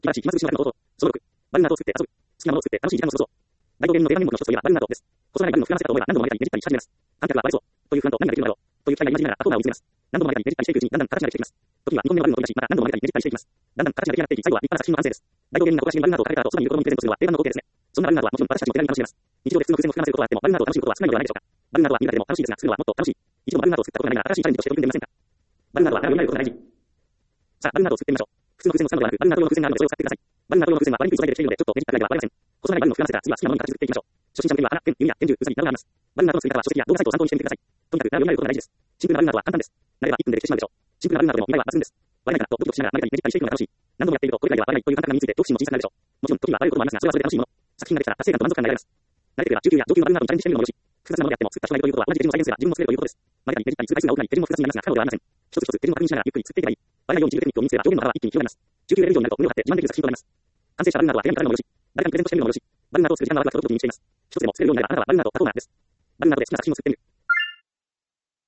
気晴らしい暇つぶしのための方法。その6、バルナードを作って遊ぶ。好きなものを作って楽しい時間を過ごそう。大道芸人の定番面目の一つといえばバルナードです。こそらないバルの不安性だと思えば何度も曲げたりねじったりし始めます。観客はバレそう。という不安と何ができるのだろう。という期待が今じりながらアコーナーを見つめます。何度も曲げたりねじったりしていくうちにだんだん形ができてきます。時には2本目のバルの飛び出し、また何度も曲げたりねじったりしていきます。だんだん形が出来上がっていき、最後は立派な作品の完成です。大道芸人が小出しにバルナードを描いた後、そばにいる子供にプレゼントするのは定番の光景ですね。そんなバルナードはもちろん私たちの手紙に楽しめます。日常で普通の偶然も含ませることはあっても、バルナードを楽しむことは少ないのではないでしょうか。バルナードは苦手でも楽しいですが、作るのはもっと楽しい。一度もバルナードを作ったことがないなら新しいチャレンジとして取り組んでみませんか。バルナードは並びないことが大事。さあ、バルナードを作ってみましょう。普通の偶然を使うのではなく、バルナード用の偶然があるのでそれを使ってください。バルナード用の偶然はパラリンピックをしているのでちょっとねじったぐらいではありません。細長いバルの膨らませたら次は好きなものに形作っていきましょう。初心者向けには花、ペン、弓矢、拳銃、ウサギなどがあります。バルナードの作り方は書籍や動画サイトを参考にしてみてください。とにかく並びないことが大事です。シンプルなバルナードは簡単です。慣れば1分でできてしまうでしょう。シンプルなバルナードでも未来は抜群です。割れないかなとドキドキしながら曲げたりねじったりしていくのが楽しい。何度もやっているとこれくらいでは割れないという感覚が身について恐怖心も小さくなるでしょう。もちろん時には割れることもありますが、それはそれで楽しいもの。作品ができたら達成感と満足感が得られます。慣れていれば中級や上級のバルナードにチャレンジしてみるのもよし。複雑なものであっても作った人がいるということは同じ手順を再現すれば自分も作れるということです。曲げたりねじったりする回数が多くなり手順も複雑になりますが、可能ではありません。一つ一つ手順を確認しながらゆっくり作っていけばいい。割れないように自由テクニックを身につければ表現の幅は一気に広がります。中級レベル以上になると胸を張って自慢できる作品となります。完成したバルナードは手紙からもよし、誰かにプレゼントしてみるのもよし、バルナードを作る時間がワクワクとドキドキにしています。一つでも作れるようになればあなたはバルナードパフォーマーです。バルナードで好きな作品を作ってみる。